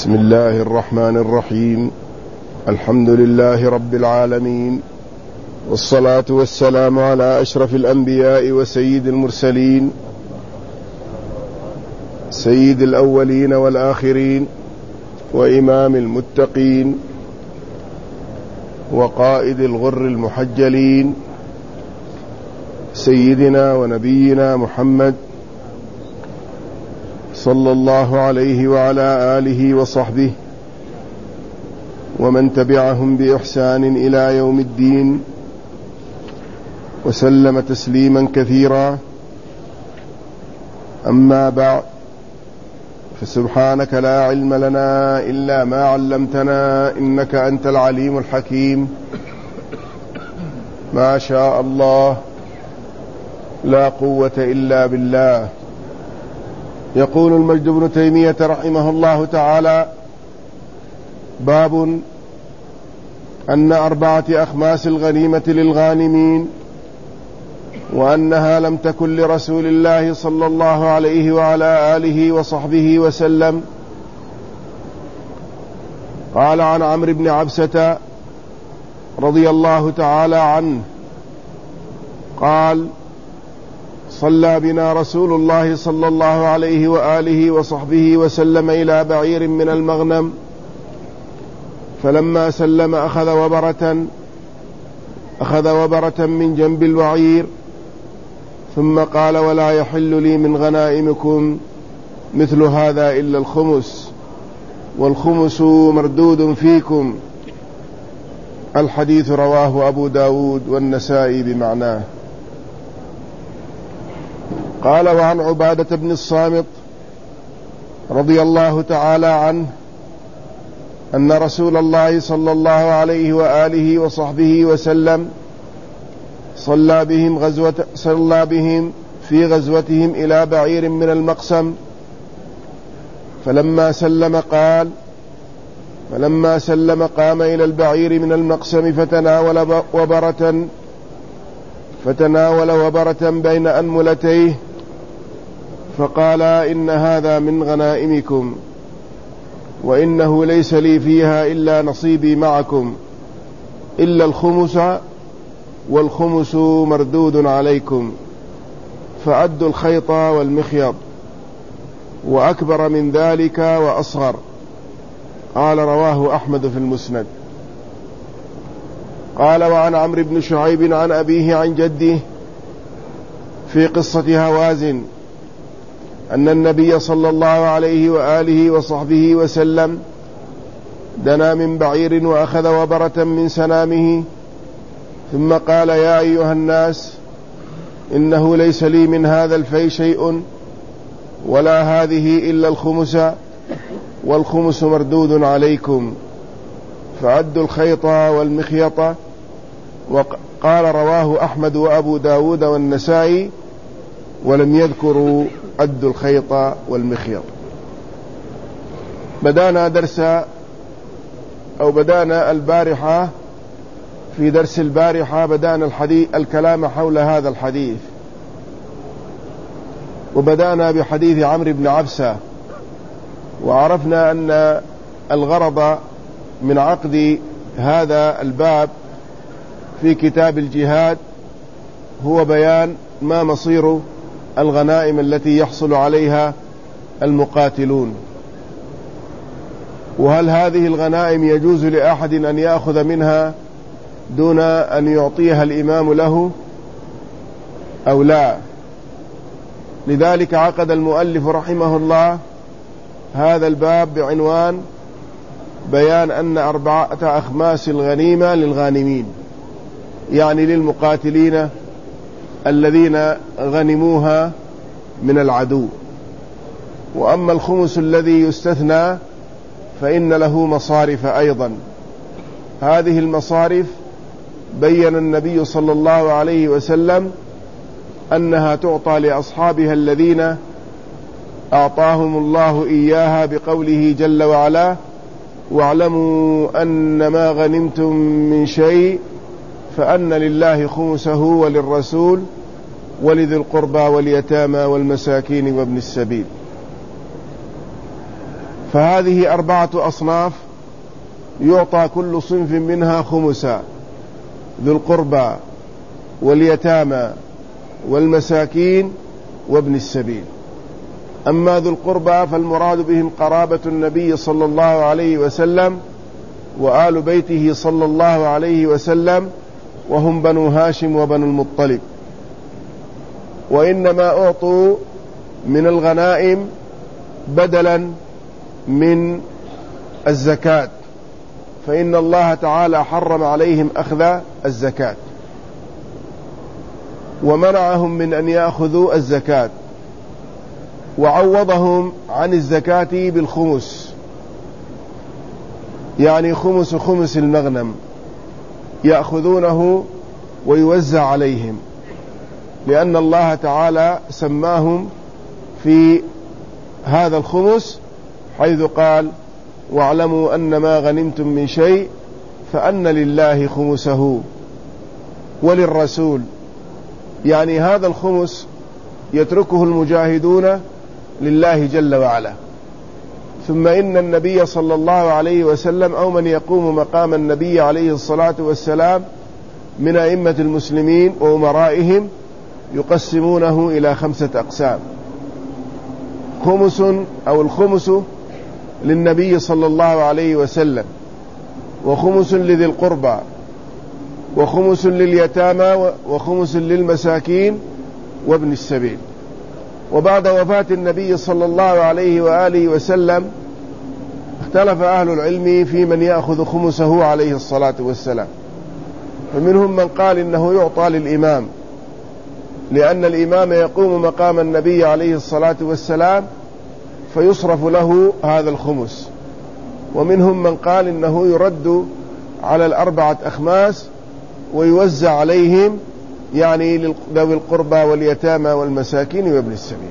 بسم الله الرحمن الرحيم. الحمد لله رب العالمين، والصلاة والسلام على أشرف الأنبياء وسيد المرسلين، سيد الأولين والآخرين، وإمام المتقين، وقائد الغر المحجلين، سيدنا ونبينا محمد صلى الله عليه وعلى آله وصحبه ومن تبعهم بإحسان إلى يوم الدين، وسلم تسليما كثيرا. أما بعد، فسبحانك لا علم لنا إلا ما علمتنا إنك أنت العليم الحكيم. ما شاء الله، لا قوة إلا بالله. يقول المجد بن تيمية رحمه الله تعالى: باب أن 4 أخماس الغنيمة للغانمين، وأنها لم تكن لرسول الله صلى الله عليه وعلى آله وصحبه وسلم. قال عن عمرو بن عبسة رضي الله تعالى عنه قال: صلى بنا رسول الله صلى الله عليه وآله وصحبه وسلم إلى بعير من المغنم، فلما سلم أخذ وبرة من جنب البعير، ثم قال: ولا يحل لي من غنائمكم مثل هذا إلا الخمس، والخمس مردود فيكم. الحديث رواه أبو داود والنسائي بمعناه. قال: وعن عبادة بن الصامت رضي الله تعالى عنه أن رسول الله صلى الله عليه وآله وصحبه وسلم صلى بهم في غزوتهم إلى بعير من المقسم، فلما سلم قام إلى البعير من المقسم فتناول وبرة بين أنملتيه، فقال: إن هذا من غنائمكم، وإنه ليس لي فيها إلا نصيبي معكم إلا الخمس، والخمس مردود عليكم، فأدوا الخيط والمخيط، وأكبر من ذلك وأصغر. قال: رواه أحمد في المسند. قال: وعن عمرو بن شعيب عن أبيه عن جده في قصة هوازن أن النبي صلى الله عليه وآله وصحبه وسلم دنا من بعير وأخذ وبرة من سنامه، ثم قال: يا أيها الناس، إنه ليس لي من هذا الفي شيء، ولا هذه إلا الخمس، والخمس مردود عليكم، فأدوا الخيط والمخيط. وقال: رواه أحمد وأبو داود والنسائي، ولم يذكروا أدوا الخيط والمخيط. بدأنا البارحة في درس البارحة بدأنا الكلام حول هذا الحديث، وبدأنا بحديث عمرو بن عبسة، وعرفنا أن الغرض من عقد هذا الباب في كتاب الجهاد هو بيان ما مصير الغنائم التي يحصل عليها المقاتلون، وهل هذه الغنائم يجوز لأحد أن يأخذ منها دون أن يعطيها الإمام له أو لا. لذلك عقد المؤلف رحمه الله هذا الباب بعنوان بيان أن 4 أخماس الغنيمة للغانمين، يعني للمقاتلين الذين غنموها من العدو. وأما الخمس الذي يستثنى فإن له مصارف أيضا. هذه المصارف بين النبي صلى الله عليه وسلم أنها تعطى لأصحابها الذين أعطاهم الله إياها بقوله جل وعلا: واعلموا أن ما غنمتم من شيء فأن لله خمسه وللرسول ولذي القربى واليتامى والمساكين وابن السبيل. فهذه 4 أصناف يعطى كل صنف منها خمسا: ذو القربى واليتامى والمساكين وابن السبيل. أما ذو القربى فالمراد بهم قرابة النبي صلى الله عليه وسلم وآل بيته صلى الله عليه وسلم، وهم بنو هاشم وبنو المطلب. وإنما أعطوا من الغنائم بدلا من الزكاة، فإن الله تعالى حرم عليهم أخذ الزكاة ومنعهم من أن يأخذوا الزكاة، وعوضهم عن الزكاة بالخمس، يعني خمس المغنم يأخذونه ويوزع عليهم، لأن الله تعالى سماهم في هذا الخمس حيث قال: واعلموا أن ما غنمتم من شيء فأن لله خمسه وللرسول. يعني هذا الخمس يتركه المجاهدون لله جل وعلا. ثم إن النبي صلى الله عليه وسلم أو من يقوم مقام النبي عليه الصلاة والسلام من أئمة المسلمين وأمرائهم يقسمونه إلى 5 أقسام: خمس أو الخمس للنبي صلى الله عليه وسلم، وخمس لذي القربى، وخمس لليتامى، وخمس للمساكين وابن السبيل. وبعد وفاة النبي صلى الله عليه وآله وسلم اختلف أهل العلم في من يأخذ خمسه عليه الصلاة والسلام، فمنهم من قال إنه يعطى للإمام، لأن الإمام يقوم مقام النبي عليه الصلاة والسلام فيصرف له هذا الخمس. ومنهم من قال إنه يرد على 4 أخماس ويوزع عليهم، يعني ذوي القربى واليتامى والمساكين وابن السبيل.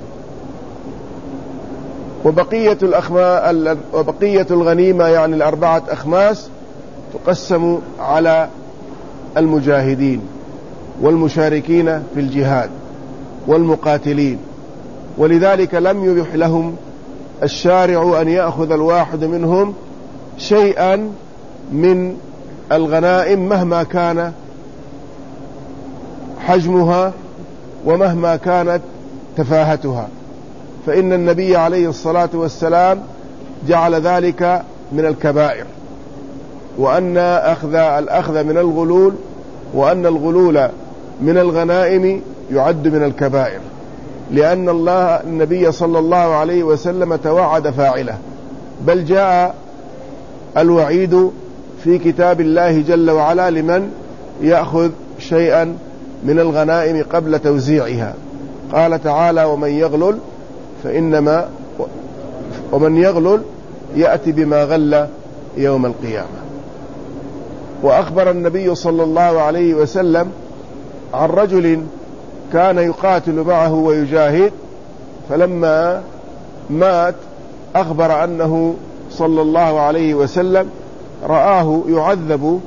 وبقية الغنيمة يعني 4 أخماس تقسم على المجاهدين والمشاركين في الجهاد والمقاتلين، ولذلك لم يبح لهم الشارع أن يأخذ الواحد منهم شيئا من الغنائم مهما كان حجمها ومهما كانت تفاهتها، فإن النبي عليه الصلاة والسلام جعل ذلك من الكبائر، وأن الأخذ من الغلول وأن الغلول من الغنائم يعد من الكبائر، لأن النبي صلى الله عليه وسلم توعد فاعله، بل جاء الوعيد في كتاب الله جل وعلا لمن يأخذ شيئا من الغنائم قبل توزيعها. قال تعالى: ومن يغلل يأتي بما غل يوم القيامة. وأخبر النبي صلى الله عليه وسلم عن رجل كان يقاتل معه ويجاهد، فلما مات أخبر أنه صلى الله عليه وسلم رآه يعذب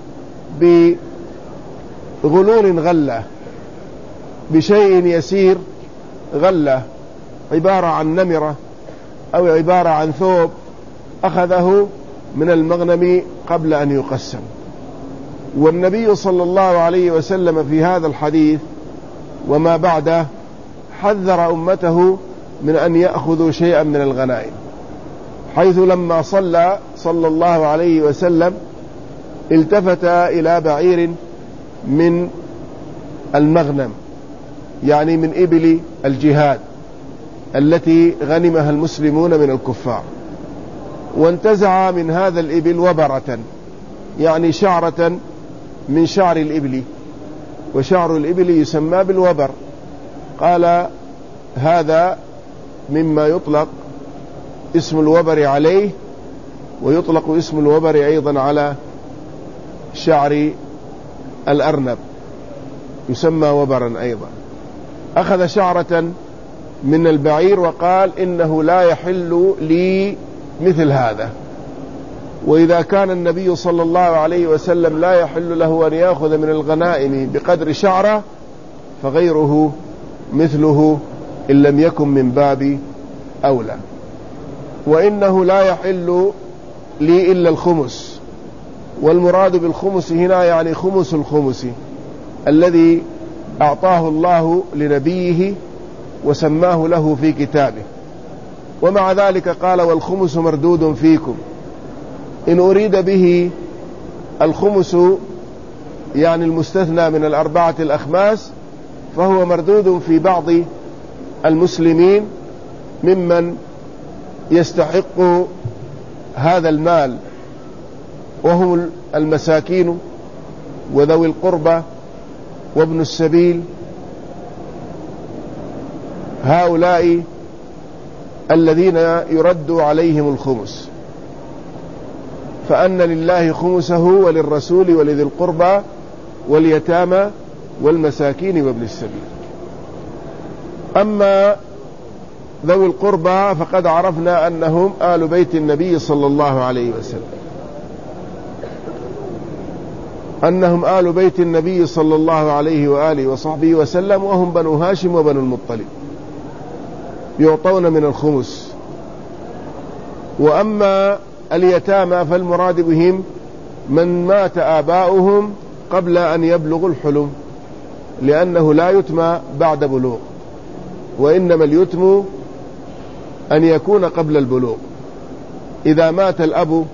بغلول غلة، بشيء يسير غلة، عبارة عن نمرة أو عبارة عن ثوب، أخذه من المغنم قبل أن يقسم. والنبي صلى الله عليه وسلم في هذا الحديث وما بعده حذر أمته من أن يأخذوا شيئا من الغنائم، حيث لما صلى الله عليه وسلم التفت إلى بعير من المغنم، يعني من إبل الجهاد التي غنمها المسلمون من الكفار، وانتزع من هذا الإبل وبرة، يعني شعرة من شعر الإبل، وشعر الإبل يسمى بالوبر. قال: هذا مما يطلق اسم الوبر عليه، ويطلق اسم الوبر أيضا على شعر الأرنب، يسمى وبرا أيضا. أخذ شعرة من البعير وقال: إنه لا يحل لي مثل هذا. وإذا كان النبي صلى الله عليه وسلم لا يحل له أن يأخذ من الغنائم بقدر شعرة، فغيره مثله إن لم يكن من باب أولى. وإنه لا يحل لي إلا الخمس. والمراد بالخمس هنا يعني خمس الخمس الذي أعطاه الله لنبيه وسماه له في كتابه. ومع ذلك قال والخمس مردود فيكم. إن أريد به الخمس يعني المستثنى من الأربعة الأخماس فهو مردود في بعض المسلمين ممن يستحق هذا المال، وهم المساكين وذوي القربى وابن السبيل. هؤلاء الذين يرد عليهم الخمس، فأن لله خمسه وللرسول ولذي القربى واليتامى والمساكين وابن السبيل. أما ذوي القربى فقد عرفنا أنهم آل بيت النبي صلى الله عليه وسلم، أنهم آل بيت النبي صلى الله عليه وآله وصحبه وسلم، وهم بنو هاشم وبنو المطلب، يعطون من الخمس. وأما اليتامى فالمراد بهم من مات آباؤهم قبل أن يبلغوا الحلم، لأنه لا يتمى بعد بلوغ، وإنما اليتم أن يكون قبل البلوغ. إذا مات الأب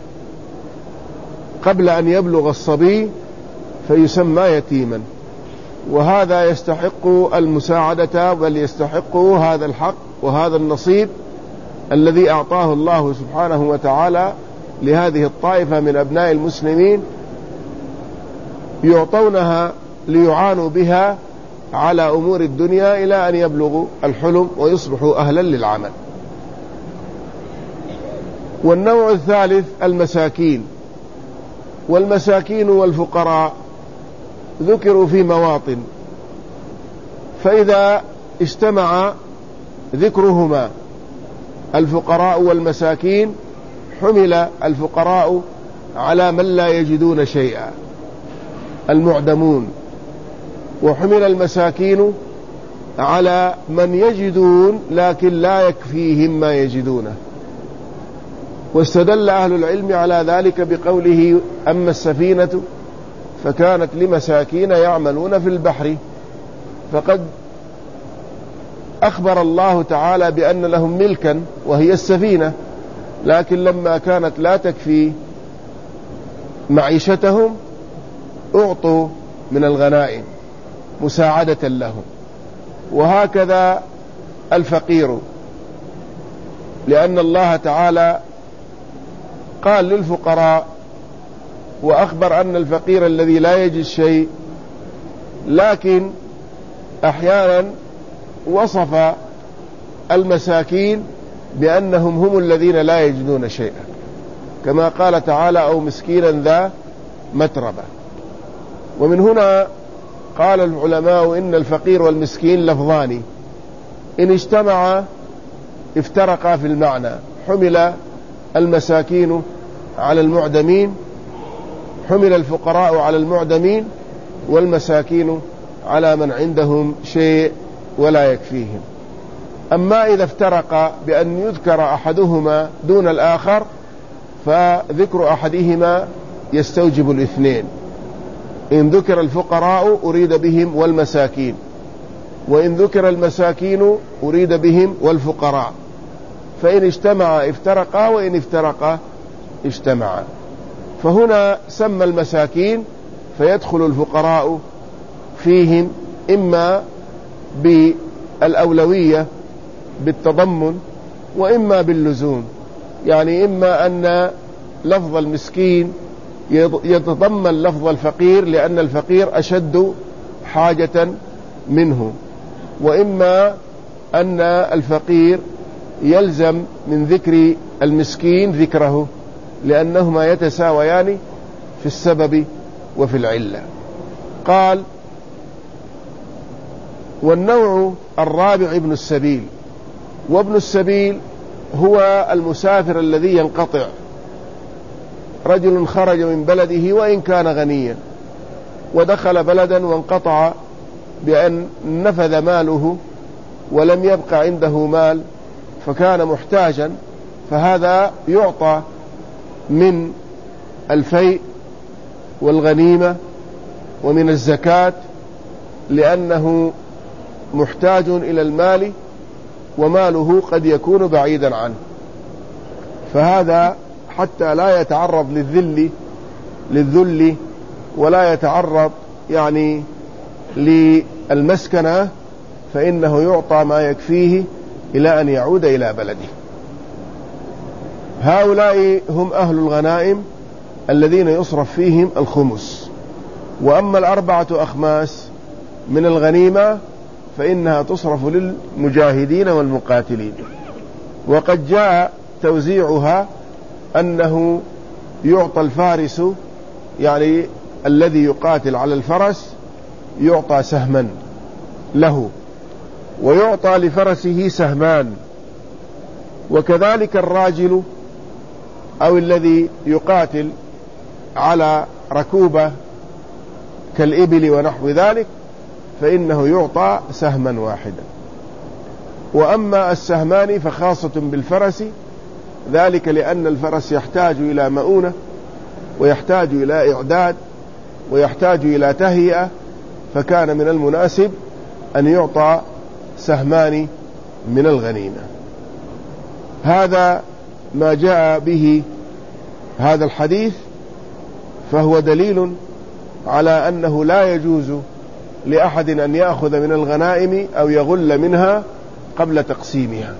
قبل أن يبلغ الصبي فيسمى يتيما، وهذا يستحق المساعدة، بل يستحق هذا الحق وهذا النصيب الذي أعطاه الله سبحانه وتعالى لهذه الطائفة من أبناء المسلمين، يعطونها ليعانوا بها على أمور الدنيا إلى أن يبلغوا الحلم ويصبحوا أهلا للعمل. والنوع الثالث المساكين. والمساكين والفقراء ذكروا في مواطن، فإذا اجتمع ذكرهما الفقراء والمساكين حمل الفقراء على من لا يجدون شيئا، المعدمون، وحمل المساكين على من يجدون لكن لا يكفيهم ما يجدونه. واستدل أهل العلم على ذلك بقوله أما السفينة فكانت لمساكين يعملون في البحر، فقد أخبر الله تعالى بأن لهم ملكا وهي السفينة، لكن لما كانت لا تكفي معيشتهم أعطوا من الغنائم مساعدة لهم. وهكذا الفقير، لأن الله تعالى قال للفقراء وأخبر أن الفقير الذي لا يجد شيء، لكن أحيانا وصف المساكين بأنهم هم الذين لا يجدون شيئا، كما قال تعالى أو مسكينا ذا متربة. ومن هنا قال العلماء إن الفقير والمسكين لفظان إن اجتمعا افترقا في المعنى، حمل المساكين على المعدمين، حمل الفقراء على المعدمين، والمساكين على من عندهم شيء ولا يكفيهم. أما إذا افترق بأن يذكر أحدهما دون الآخر فذكر أحدهما يستوجب الاثنين. إن ذكر الفقراء أريد بهم والمساكين، وإن ذكر المساكين أريد بهم والفقراء، فإن اجتمع افترقا وإن افترقا اجتمعا. فهنا سمى المساكين فيدخل الفقراء فيهم إما بالأولوية بالتضمن وإما باللزوم، يعني إما أن لفظ المسكين يتضمن لفظ الفقير لأن الفقير أشد حاجة منه، وإما أن الفقير يلزم من ذكر المسكين ذكره لأنهما يتساويان في السبب وفي العلة. قال والنوع الرابع ابن السبيل. وابن السبيل هو المسافر الذي ينقطع، رجل خرج من بلده وإن كان غنيا ودخل بلدا وانقطع بأن نفذ ماله ولم يبق عنده مال، فكان محتاجا فهذا يعطى من الفيء والغنيمة ومن الزكاة، لأنه محتاج إلى المال وماله قد يكون بعيدا عنه، فهذا حتى لا يتعرض للذل ولا يتعرض يعني للمسكنة، فإنه يعطى ما يكفيه إلى أن يعود إلى بلده. هؤلاء هم أهل الغنائم الذين يصرف فيهم الخمس. وأما 4 أخماس من الغنيمة فإنها تصرف للمجاهدين والمقاتلين. وقد جاء توزيعها أنه يعطى الفارس، يعني الذي يقاتل على الفرس يعطى سهما له، ويعطى لفرسه سهمان، وكذلك الراجل أو الذي يقاتل على ركوبة كالإبل ونحو ذلك فإنه يعطى سهما واحدا. وأما السهمان فخاصة بالفرس، ذلك لأن الفرس يحتاج إلى مؤونة ويحتاج إلى إعداد ويحتاج إلى تهيئة، فكان من المناسب أن يعطى سهمان من الغنيمة. هذا ما جاء به هذا الحديث، فهو دليل على أنه لا يجوز لأحد أن يأخذ من الغنائم أو يغل منها قبل تقسيمها،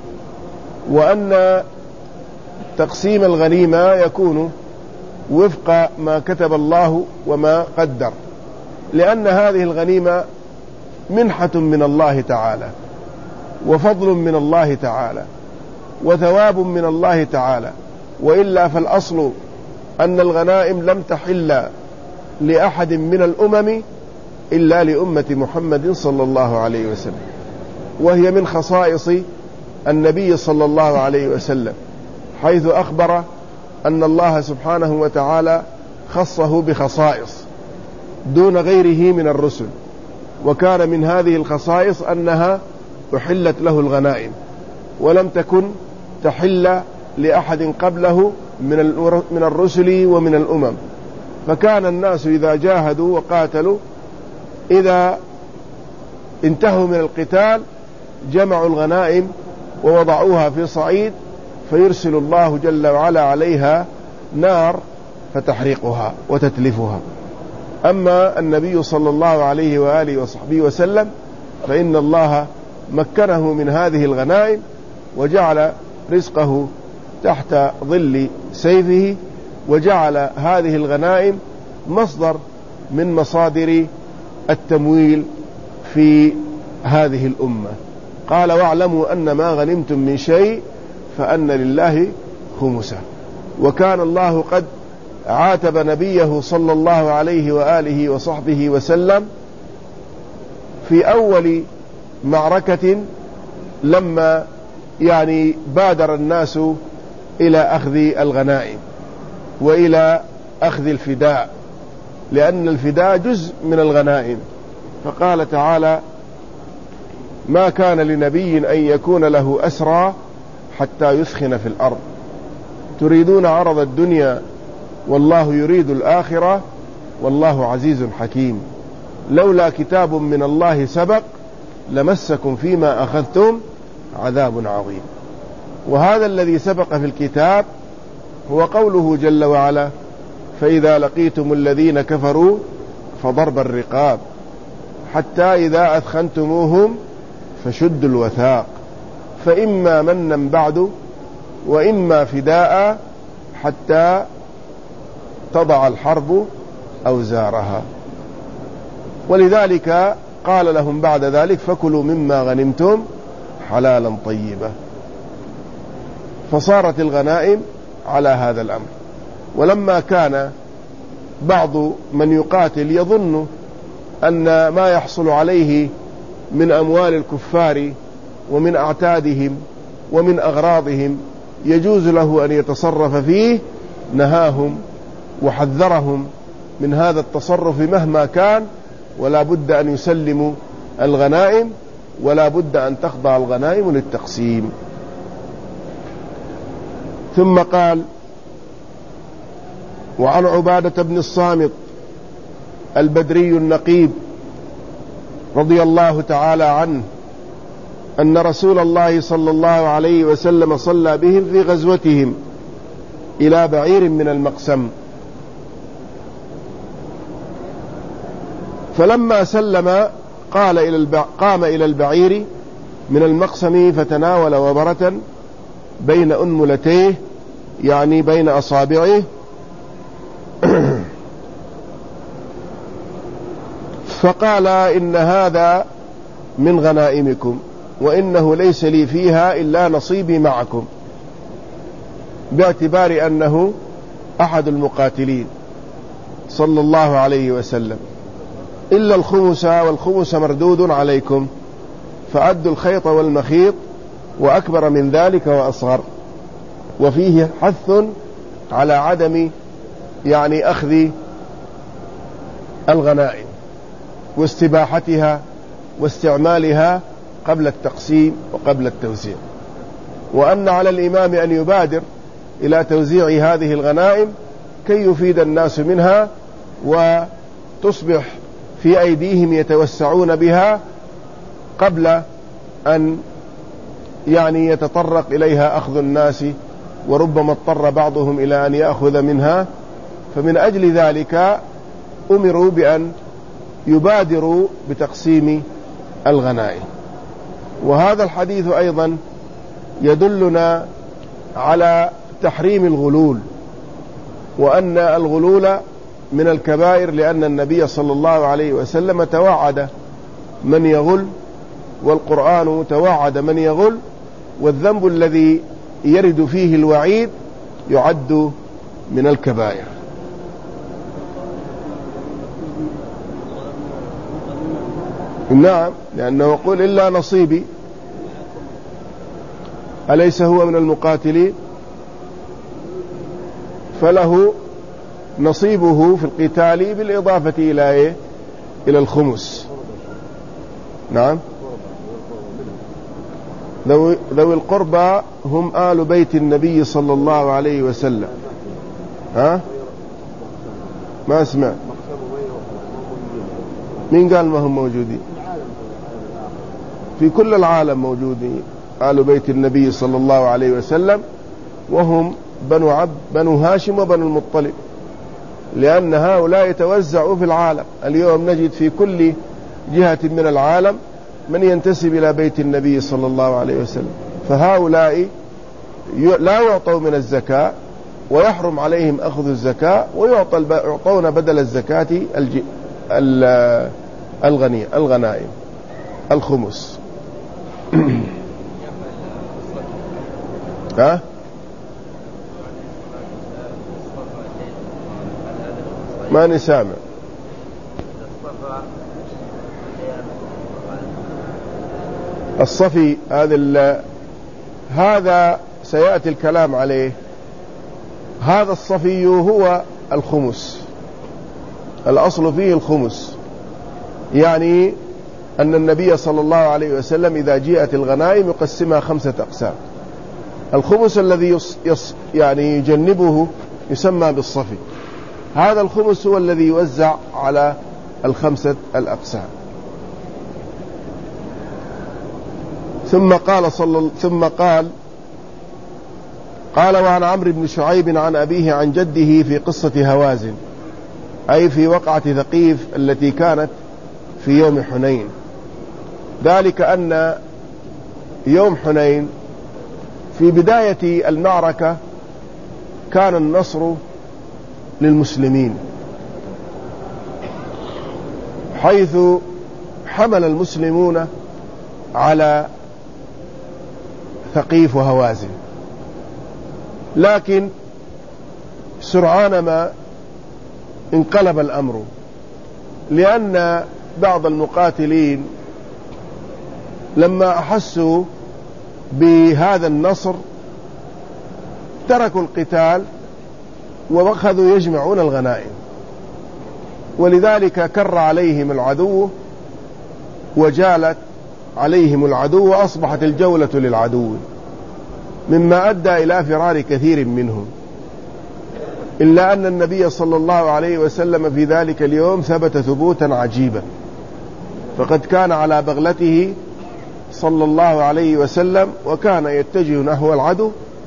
وأن تقسيم الغنيمة يكون وفق ما كتب الله وما قدر، لأن هذه الغنيمة منحة من الله تعالى وفضل من الله تعالى وثواب من الله تعالى، وإلا فالأصل أن الغنائم لم تحل لأحد من الأمم إلا لأمة محمد صلى الله عليه وسلم، وهي من خصائص النبي صلى الله عليه وسلم، حيث أخبر أن الله سبحانه وتعالى خصه بخصائص دون غيره من الرسل، وكان من هذه الخصائص أنها أحلت له الغنائم ولم تكن تحل لأحد قبله من الرسل ومن الأمم. فكان الناس إذا جاهدوا وقاتلوا إذا انتهوا من القتال جمعوا الغنائم ووضعوها في صعيد، فيرسل الله جل وعلا عليها نار فتحرقها وتتلفها. أما النبي صلى الله عليه وآله وصحبه وسلم فإن الله مكنه من هذه الغنائم وجعل رزقه تحت ظل سيفه، وجعل هذه الغنائم مصدر من مصادر التمويل في هذه الأمة. قال: واعلموا أن ما غنمتم من شيء فأن لله خمسه. وكان الله قد عاتب نبيه صلى الله عليه وآله وصحبه وسلم في أول معركة لما بادر الناس إلى أخذ الغنائم وإلى أخذ الفداء، لأن الفداء جزء من الغنائم. فقال تعالى: ما كان لنبي أن يكون له أسرى حتى يثخن في الأرض تريدون عرض الدنيا والله يريد الآخرة والله عزيز حكيم لولا كتاب من الله سبق لمسكم فيما أخذتم عذاب عظيم. وهذا الذي سبق في الكتاب هو قوله جل وعلا: فإذا لقيتم الذين كفروا فضرب الرقاب حتى إذا أثخنتموهم فشدوا الوثاق فإما منا بعد وإما فداء حتى تضع الحرب أوزارها. ولذلك قال لهم بعد ذلك: فكلوا مما غنمتم حلالا طيبا. فصارت الغنائم على هذا الأمر. ولما كان بعض من يقاتل يظن أن ما يحصل عليه من أموال الكفار ومن أعتادهم ومن أغراضهم يجوز له أن يتصرف فيه، نهاهم وحذرهم من هذا التصرف مهما كان، ولا بد أن يسلموا الغنائم ولا بد أن تخضع الغنائم للتقسيم. ثم قال: وعن عبادة بن الصامت البدري النقيب رضي الله تعالى عنه أن رسول الله صلى الله عليه وسلم صلى بهم في غزوتهم إلى بعير من المقسم، فلما سلم قام إلى البعير من المقسم فتناول وبرة بين أنملتيه، يعني بين أصابعه، فقال: إن هذا من غنائمكم، وإنه ليس لي فيها إلا نصيبي معكم، باعتبار أنه أحد المقاتلين صلى الله عليه وسلم، إلا الخمس، والخمس مردود عليكم، فأدوا الخيط والمخيط، وأكبر من ذلك وأصغر. وفيه حث على عدم يعني أخذ الغنائم واستباحتها واستعمالها قبل التقسيم وقبل التوزيع، وأن على الإمام أن يبادر إلى توزيع هذه الغنائم كي يفيد الناس منها وتصبح في أيديهم يتوسعون بها قبل أن يعني يتطرق إليها أخذ الناس، وربما اضطر بعضهم إلى أن يأخذ منها. فمن أجل ذلك أمروا بأن يبادروا بتقسيم الغنائم. وهذا الحديث أيضا يدلنا على تحريم الغلول، وأن الغلول من الكبائر، لأن النبي صلى الله عليه وسلم توعد من يغل، والقرآن توعد من يغل، والذنب الذي يرد فيه الوعيد يعد من الكبائر. نعم، لأنه يقول: إلا نصيبي، أليس هو من المقاتلين؟ فله نصيبه في القتال بالإضافة إلى الخمس. نعم، ذوي القربى هم آل بيت النبي صلى الله عليه وسلم. ها؟ ما اسمع، مين قال ما هم موجودين؟ في كل العالم موجودين آل بيت النبي صلى الله عليه وسلم، وهم بنو هاشم وبنو المطلب، لأن هؤلاء يتوزعوا في العالم. اليوم نجد في كل جهة من العالم من ينتسب إلى بيت النبي صلى الله عليه وسلم، فهؤلاء لا يعطوا من الزكاة، ويحرم عليهم أخذ الزكاة، ويعطون بدل الزكاة الغنائم الخمس. ها؟ ما نسامع. الصفي هذا سيأتي الكلام عليه. هذا الصفي هو الخمس، الأصل فيه الخمس، يعني أن النبي صلى الله عليه وسلم إذا جاءت الغنائم يقسمها 5 أقسام. الخمس الذي يعني يجنبه يسمى بالصفي. هذا الخمس هو الذي يوزع على 5 الأقسام. ثم قال وعن عمرو بن شعيب عن أبيه عن جده في قصة هوازن، أي في وقعة ثقيف التي كانت في يوم حنين. ذلك أن يوم حنين في بداية المعركة كان النصر للمسلمين، حيث حمل المسلمون على ثقيف وهوازن، لكن سرعان ما انقلب الأمر، لأن بعض المقاتلين لما أحسوا بهذا النصر تركوا القتال وأخذوا يجمعون الغنائم، ولذلك كر عليهم العدو وجالت عليهم العدو، وأصبحت الجولة للعدو. مما أدى إلى فرار كثير منهم، إلا أن النبي صلى الله عليه وسلم في ذلك اليوم ثبت ثبوتا عجيبا، فقد كان على بغلته صلى الله عليه وسلم وكان يتجه نحو العدو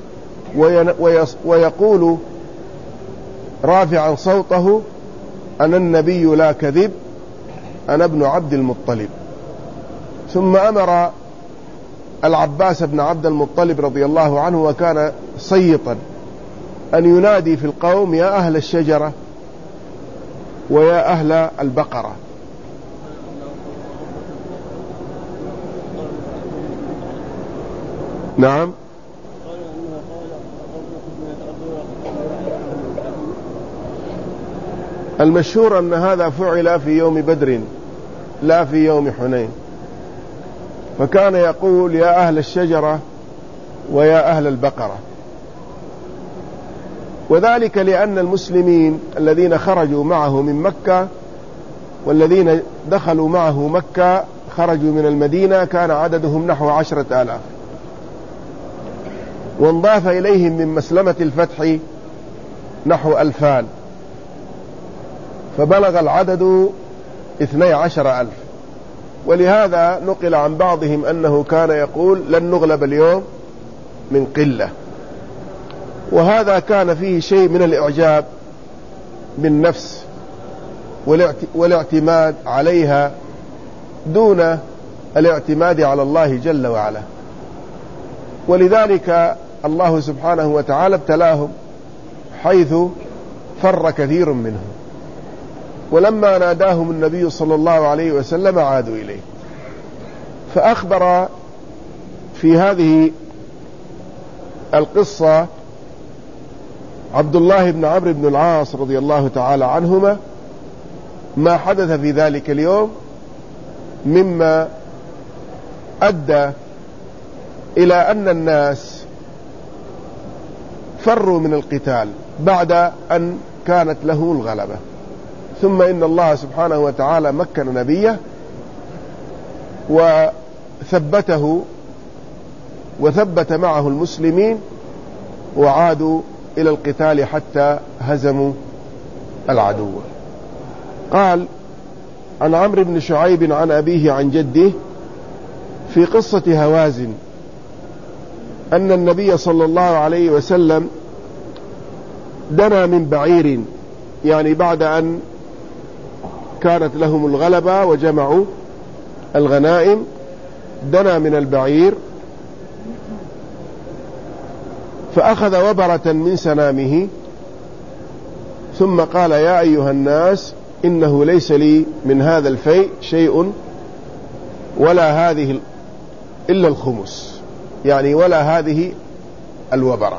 ويقول رافعا صوته: أنا النبي لا كذب، أنا ابن عبد المطلب. ثم أمر العباس بن عبد المطلب رضي الله عنه وكان سيطا أن ينادي في القوم: يا أهل الشجرة ويا أهل البقرة. نعم. المشهور أن هذا فعل في يوم بدر لا في يوم حنين، فكان يقول: يا أهل الشجرة ويا أهل البقرة. وذلك لأن المسلمين الذين خرجوا معه من مكة والذين دخلوا معه مكة خرجوا من المدينة كان عددهم نحو 10,000، وانضاف إليهم من مسلمة الفتح نحو 2000، فبلغ العدد 12,000. ولهذا نقل عن بعضهم أنه كان يقول: لن نغلب اليوم من قلة. وهذا كان فيه شيء من الإعجاب بالنفس والاعتماد عليها دون الاعتماد على الله جل وعلا. ولذلك الله سبحانه وتعالى ابتلاهم حيث فر كثير منهم، ولما ناداهم النبي صلى الله عليه وسلم عادوا إليه. فأخبر في هذه القصة عبد الله بن عمرو بن العاص رضي الله تعالى عنهما ما حدث في ذلك اليوم مما أدى إلى أن الناس فروا من القتال بعد أن كانت له الغلبة. ثم إن الله سبحانه وتعالى مكن نبيه وثبته وثبت معه المسلمين وعادوا إلى القتال حتى هزموا العدو. قال عن عمرو بن شعيب عن أبيه عن جده في قصة هوازن أن النبي صلى الله عليه وسلم دنا من بعير، يعني بعد أن كانت لهم الغلبة وجمعوا الغنائم، دنا من البعير فأخذ وبرة من سنامه ثم قال: يا أيها الناس إنه ليس لي من هذا الفيء شيء ولا هذه إلا الخمس، يعني ولا هذه الوبرة.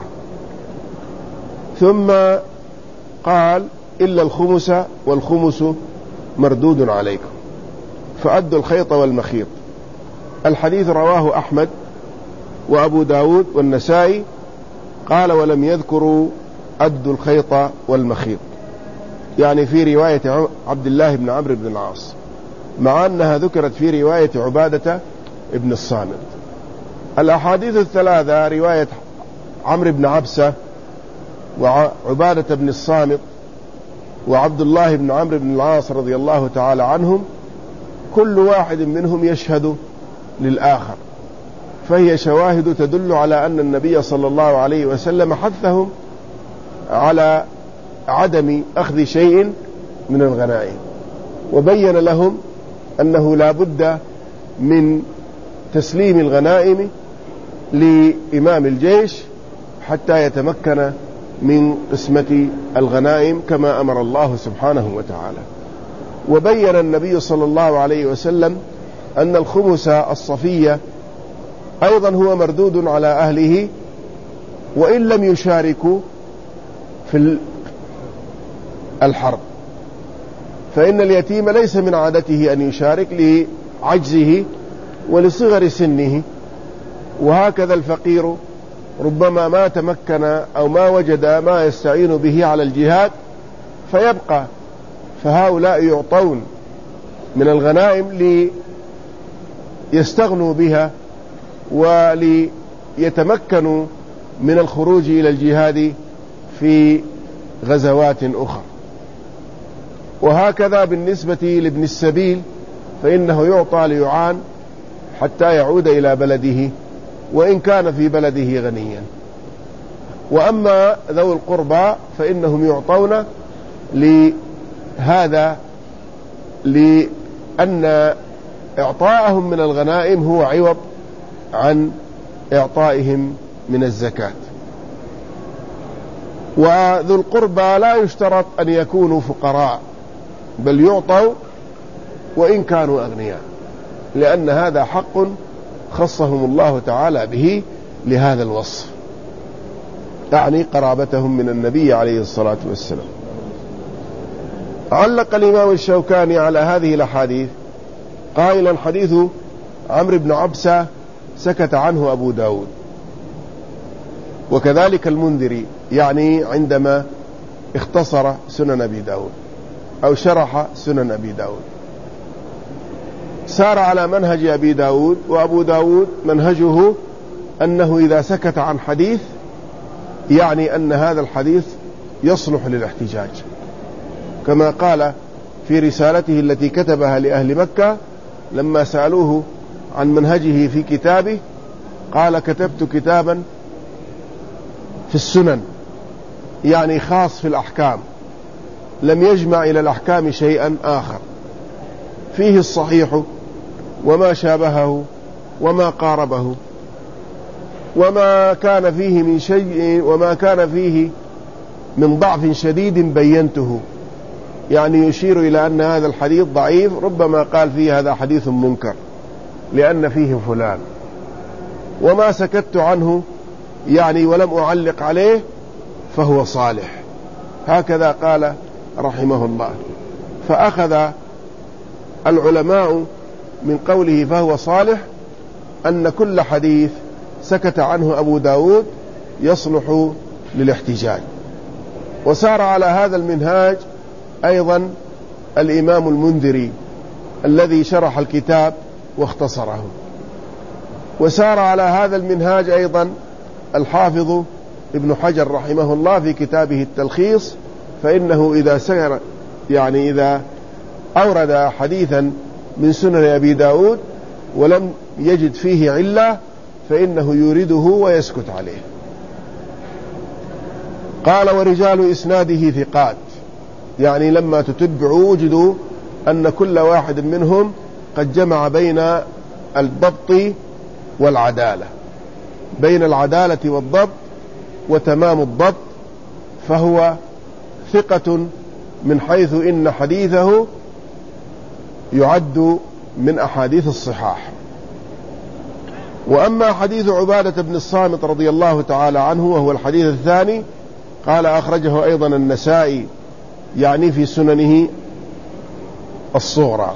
ثم قال: إلا الخمس والخمس مردود عليكم فأدوا الخيط والمخيط. الحديث رواه أحمد وأبو داود والنسائي، قال: ولم يذكروا أدوا الخيط والمخيط، يعني في رواية عبد الله بن عمرو بن العاص، مع أنها ذكرت في رواية عبادة بن الصامت. الأحاديث الثلاثة رواية عمرو بن عبسة وعبادة بن الصامت وعبد الله بن عمرو بن العاص رضي الله تعالى عنهم، كل واحد منهم يشهد للآخر، فهي شواهد تدل على أن النبي صلى الله عليه وسلم حثهم على عدم أخذ شيء من الغنائم، وبين لهم أنه لا بد من تسليم الغنائم لإمام الجيش حتى يتمكن من قسمة الغنائم كما أمر الله سبحانه وتعالى. وبين النبي صلى الله عليه وسلم أن الخمس الصفية أيضا هو مردود على أهله وإن لم يشاركوا في الحرب، فإن اليتيم ليس من عادته أن يشارك لعجزه ولصغر سنه، وهكذا الفقير ربما ما تمكن أو ما وجد ما يستعين به على الجهاد فيبقى، فهؤلاء يعطون من الغنائم ليستغنوا بها وليتمكنوا من الخروج إلى الجهاد في غزوات أخرى. وهكذا بالنسبة لابن السبيل فإنه يعطى ليعان حتى يعود إلى بلده وإن كان في بلده غنيا. وأما ذوي القربى فإنهم يعطون لهذا، لأن إعطاءهم من الغنائم هو عوض عن إعطائهم من الزكاة. وذو القربى لا يشترط أن يكونوا فقراء، بل يعطوا وإن كانوا أغنياء، لأن هذا حق خصهم الله تعالى به لهذا الوصف، يعني قرابتهم من النبي عليه الصلاة والسلام. علق الإمام الشوكاني على هذه الأحاديث قائلا: حديث عمرو بن عبسة سكت عنه أبو داود، وكذلك المنذري، يعني عندما اختصر سنن أبي داود أو شرح سنن أبي داود سار على منهج أبي داود. وأبو داود منهجه أنه إذا سكت عن حديث يعني أن هذا الحديث يصلح للاحتجاج، كما قال في رسالته التي كتبها لأهل مكة لما سألوه عن منهجه في كتابه، قال: كتبت كتابا في السنن، يعني خاص في الأحكام، لم يجمع إلى الأحكام شيئا آخر، فيه الصحيح وما شابهه وما قاربه، وما كان فيه من شيء وما كان فيه من ضعف شديد بينته، يعني يشير إلى أن هذا الحديث ضعيف، ربما قال فيه هذا حديث منكر لأن فيه فلان، وما سكت عنه يعني ولم أعلق عليه فهو صالح. هكذا قال رحمه الله. فأخذ العلماء من قوله فهو صالح أن كل حديث سكت عنه أبو داود يصلح للاحتجاج. وسار على هذا المنهاج أيضا الإمام المنذري الذي شرح الكتاب واختصره، وسار على هذا المنهاج أيضا الحافظ ابن حجر رحمه الله في كتابه التلخيص، فإنه إذا سير يعني إذا أورد حديثا من سنن أبي داود ولم يجد فيه علة فإنه يورده ويسكت عليه. قال: ورجال إسناده ثقات، يعني لما تتبعوا وجدوا أن كل واحد منهم قد جمع بين الضبط والعدالة، بين العدالة والضبط وتمام الضبط، فهو ثقة من حيث إن حديثه يعد من أحاديث الصحاح. وأما حديث عبادة بن الصامت رضي الله تعالى عنه وهو الحديث الثاني، قال: أخرجه أيضا النسائي، يعني في سننه الصغرى،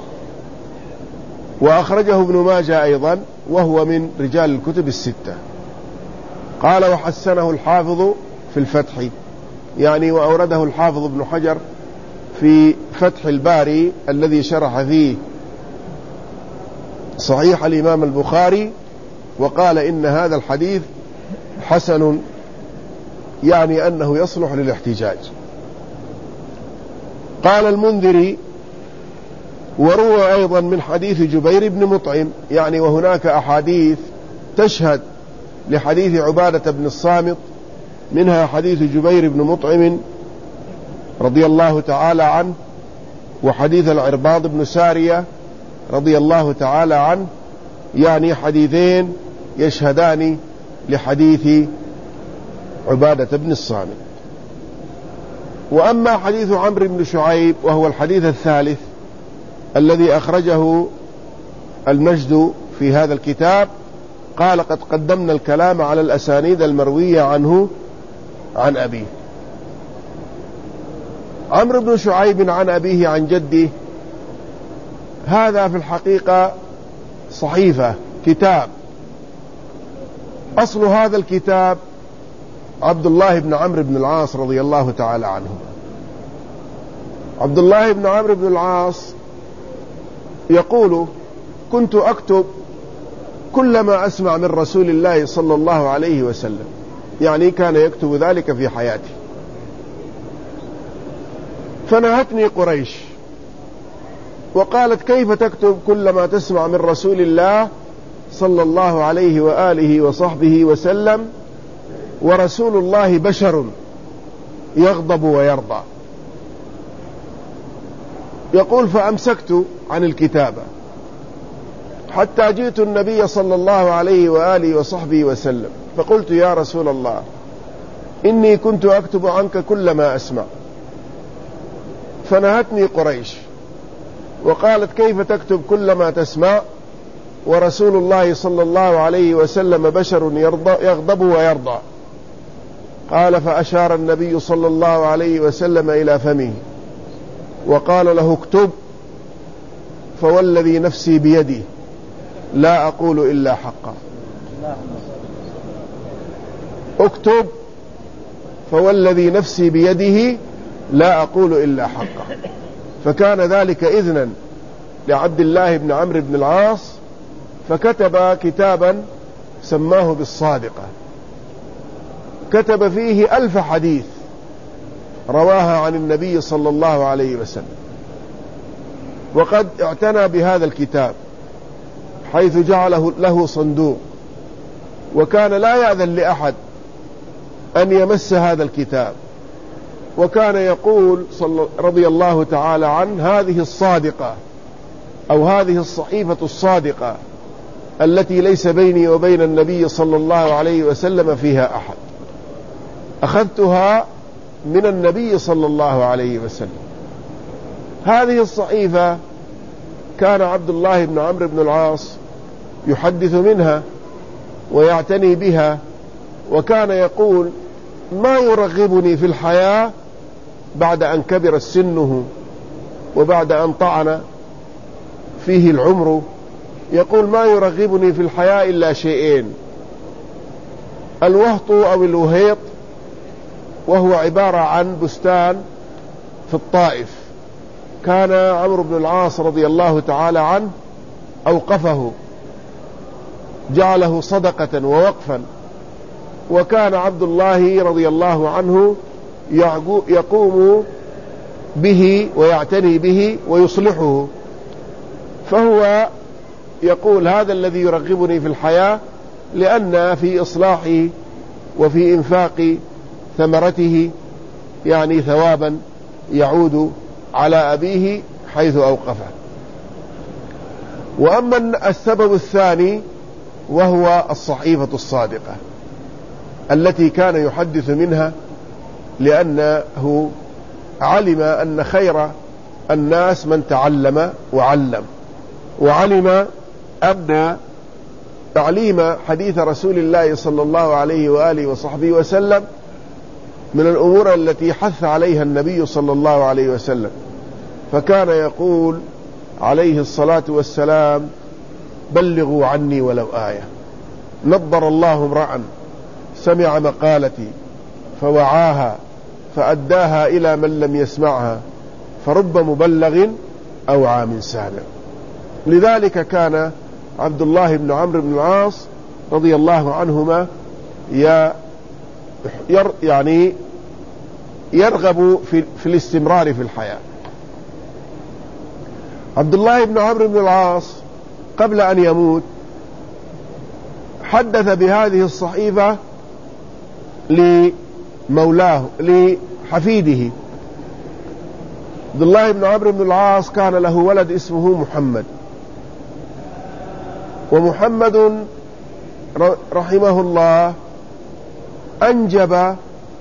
وأخرجه ابن ماجه أيضا وهو من رجال الكتب الستة. قال: وحسنه الحافظ في الفتح، يعني وأورده الحافظ ابن حجر في فتح الباري الذي شرح فيه صحيح الإمام البخاري، وقال إن هذا الحديث حسن، يعني أنه يصلح للاحتجاج. قال المنذري: وروى أيضا من حديث جبير بن مطعم، يعني وهناك أحاديث تشهد لحديث عبادة بن الصامت، منها حديث جبير بن مطعم رضي الله تعالى عنه، وحديث العرباض بن سارية رضي الله تعالى عنه، يعني حديثين يشهدان لحديث عبادة بن الصامت. وأما حديث عمرو بن شعيب وهو الحديث الثالث الذي أخرجه المجد في هذا الكتاب، قال: قد قدمنا الكلام على الأسانيد المروية عنه عن أبيه. عمرو بن شعيب عن أبيه عن جده، هذا في الحقيقة صحيفة كتاب، أصل هذا الكتاب عبد الله بن عمرو بن العاص رضي الله تعالى عنه. عبد الله بن عمرو بن العاص يقول: كنت أكتب كل ما أسمع من رسول الله صلى الله عليه وسلم، يعني كان يكتب ذلك في حياته. فنهتني قريش وقالت: كيف تكتب كل ما تسمع من رسول الله صلى الله عليه وآله وصحبه وسلم ورسول الله بشر يغضب ويرضى؟ يقول: فأمسكت عن الكتابة حتى جئت النبي صلى الله عليه وآله وصحبه وسلم فقلت: يا رسول الله، إني كنت أكتب عنك كل ما أسمع. فنهتني قريش وقالت: كيف تكتب كل ما تسمع ورسول الله صلى الله عليه وسلم بشر يغضب ويرضى؟ قال: فأشار النبي صلى الله عليه وسلم إلى فمه وقال له: اكتب، فوالذي نفسي بيدي لا أقول إلا حقا. اكتب، فوالذي نفسي بيده لا أقول إلا حقا. فكان ذلك إذنا لعبد الله بن عمرو بن العاص، فكتب كتابا سماه بالصادقة، كتب فيه 1000 حديث رواها عن النبي صلى الله عليه وسلم. وقد اعتنى بهذا الكتاب حيث جعله له صندوق، وكان لا يأذن لأحد أن يمس هذا الكتاب. وكان يقول رضي الله تعالى عنه: هذه الصادقة أو هذه الصحيفة الصادقة التي ليس بيني وبين النبي صلى الله عليه وسلم فيها أحد، أخذتها من النبي صلى الله عليه وسلم. هذه الصحيفة كان عبد الله بن عمرو بن العاص يحدث منها ويعتني بها، وكان يقول: ما يرغبني في الحياة بعد أن كبر سنه وبعد أن طعن فيه العمر، يقول: ما يرغبني في الحياة إلا شيئين: الوهط أو الوهيط، وهو عبارة عن بستان في الطائف، كان عمرو بن العاص رضي الله تعالى عنه أوقفه، جعله صدقة ووقفا، وكان عبد الله رضي الله عنه يقوم به ويعتني به ويصلحه. فهو يقول: هذا الذي يرغبني في الحياة، لأن في إصلاحه وفي إنفاق ثمرته يعني ثوابا يعود على أبيه حيث أوقفه. وأما السبب الثاني وهو الصحيفة الصادقة التي كان يحدث منها، لأنه علم أن خير الناس من تعلم وعلم، وعلم أن تعليم حديث رسول الله صلى الله عليه وآله وصحبه وسلم من الأمور التي حث عليها النبي صلى الله عليه وسلم. فكان يقول عليه الصلاة والسلام: بلغوا عني ولو آية. نضر الله امرأ سمع مقالتي فوعاها فأداها إلى من لم يسمعها، فرب مبلغ أوعى من سامع. لذلك كان عبد الله بن عمرو بن العاص رضي الله عنهما يعني يرغب في الاستمرار في الحياة. عبد الله بن عمرو بن العاص قبل أن يموت حدث بهذه الصحيفة لمولاه لحفيده. عبد الله بن عمرو بن العاص كان له ولد اسمه محمد، ومحمد رحمه الله أنجب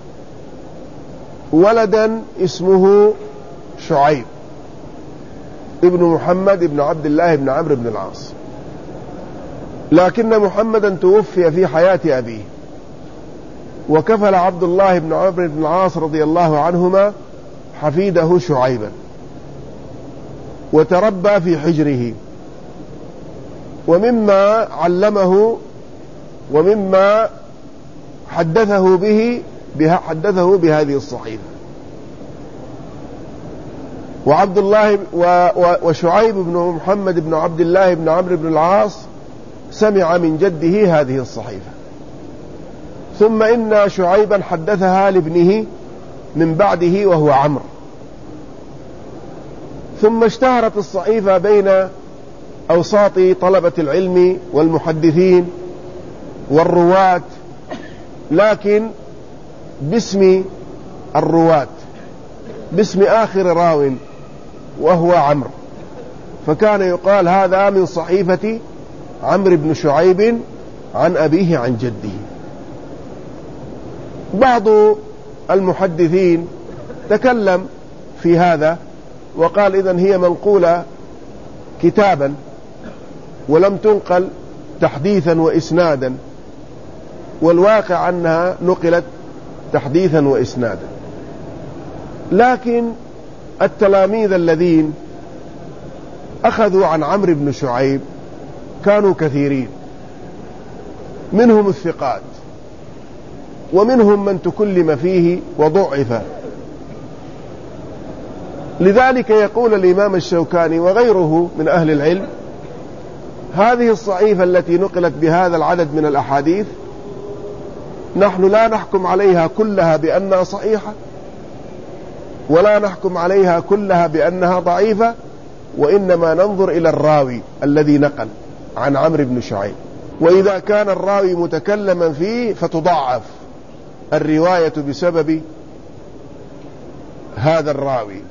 ولدا اسمه شعيب ابن محمد ابن عبد الله بن عمرو بن العاص، لكن محمدا توفي في حياة أبيه، وكفل عبد الله بن عمرو بن العاص رضي الله عنهما حفيده شعيبا، وتربى في حجره. ومما علمه ومما حدثه بهذه الصحيفة. وعبد الله وشعيب بن محمد بن عبد الله بن عمرو بن العاص سمع من جده هذه الصحيفة، ثم إن شعيبا حدثها لابنه من بعده وهو عمرو. ثم اشتهرت الصحيفة بين أوساط طلبة العلم والمحدثين والرواة، لكن باسم الرواة، باسم آخر راو وهو عمرو، فكان يقال هذا من صحيفة عمرو بن شعيب عن أبيه عن جده. بعض المحدثين تكلم في هذا وقال إذن هي منقولة كتابا ولم تنقل تحديثا وإسنادا، والواقع أنها نقلت تحديثا وإسنادا. لكن التلاميذ الذين أخذوا عن عمرو بن شعيب كانوا كثيرين، منهم الثقات ومنهم من تكلم فيه وضعف. لذلك يقول الإمام الشوكاني وغيره من أهل العلم: هذه الصحيفة التي نقلت بهذا العدد من الأحاديث نحن لا نحكم عليها كلها بأنها صحيحة، ولا نحكم عليها كلها بأنها ضعيفة، وإنما ننظر إلى الراوي الذي نقل عن عمرو بن شعيب، وإذا كان الراوي متكلما فيه فتضعف الرواية بسبب هذا الراوي.